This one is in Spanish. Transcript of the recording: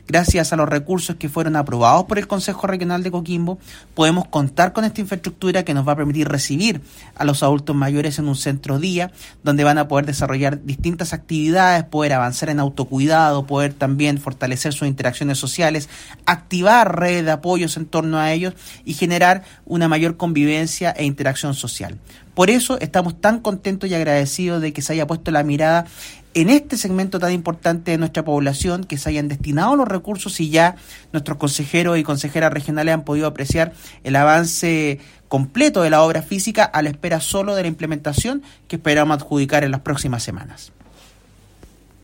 gracias a los recursos que fueron aprobados por el Consejo Regional de Coquimbo, podemos contar con esta infraestructura que nos va a permitir recibir a los adultos mayores en un centro día, donde van a poder desarrollar distintas actividades, poder avanzar en autocuidado, poder también fortalecer sus interacciones sociales, activar redes de apoyos en torno a ellos y generar una mayor convivencia e interacción social. Por eso estamos tan contentos y agradecidos de que se haya puesto la mirada en este segmento tan importante de nuestra población, que se hayan destinado los recursos y ya nuestros consejeros y consejeras regionales han podido apreciar el avance completo de la obra física a la espera solo de la implementación que esperamos adjudicar en las próximas semanas.